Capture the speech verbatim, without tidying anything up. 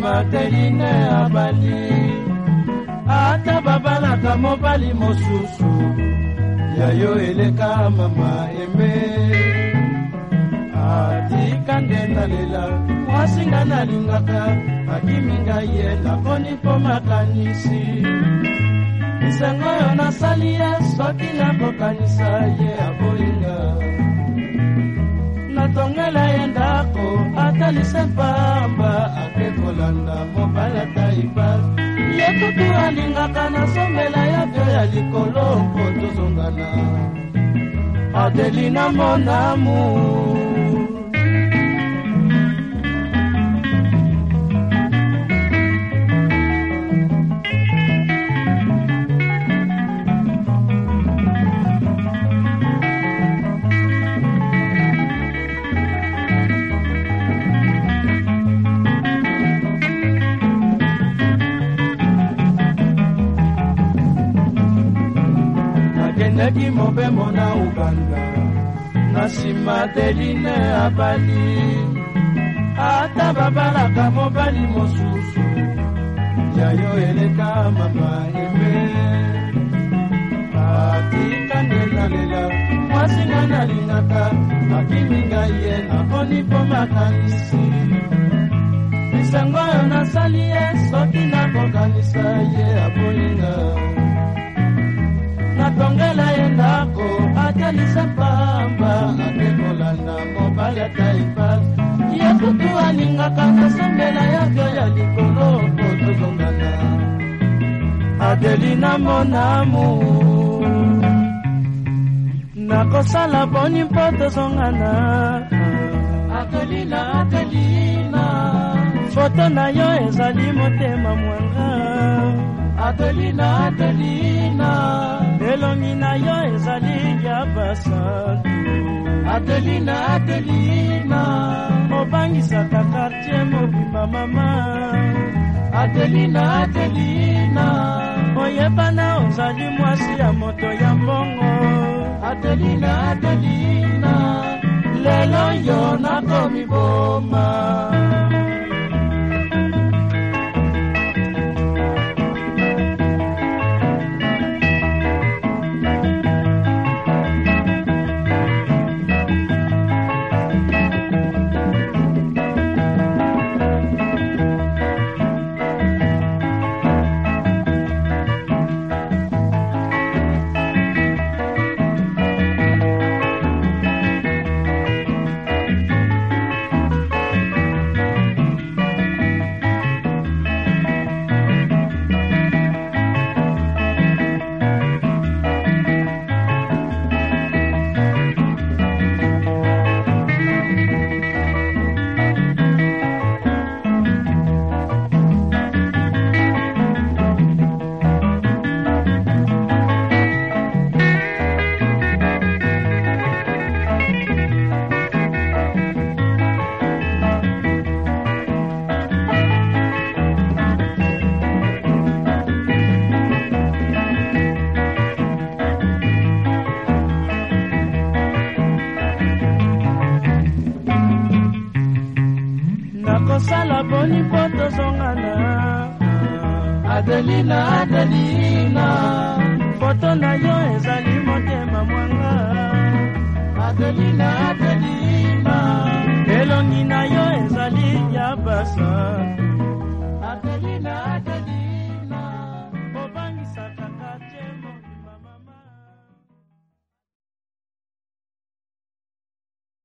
Adeline abali ata babalaka mobali mosusu yayo eleka mama eme atika ndenda lela mwasinga nalingaka akiminga ye naponi mpo makanisi misango yo nasali ye soki nakokanisa ye aboyinga natongela ye ndako atalise pamba akekolanda mobali ataipa ye kutu alingaka nasombela ya vyo ya likolo mpo tozongana Adeline mon amour. Nakendaki mobembo na Uganda nasima Adeline abali ata babalaka mobali mosusu yayo eleka mama eme atika ndenda lela mwasinga nalingaka akiminga ye naponi mpo makanisi misango yo nasali ye soki nakokanisa ye aboyinga natongela ye ndako atalisa pamba akekolanda mobali ataipa ye kutu alingaka nasombela ya vyo ya likolo mpo tozongana Adeline mon amour nakosala boni mpo tozongana Adeline Adeline foto na yo ezali motema mwanga Adeline Adeline elongi na yo ezali ya basantu Adeline Adeline obangisaka quartier mobima mama Adeline Adeline oyebana ozali mwasi ya moto ya mbongo Adeline Adeline lelo yo nakomi boma nakosala boni mpo tozongana Adeline Adeline foto na yo ezali motema mwanga Adeline Adeline elongi na yo ezali ya basantu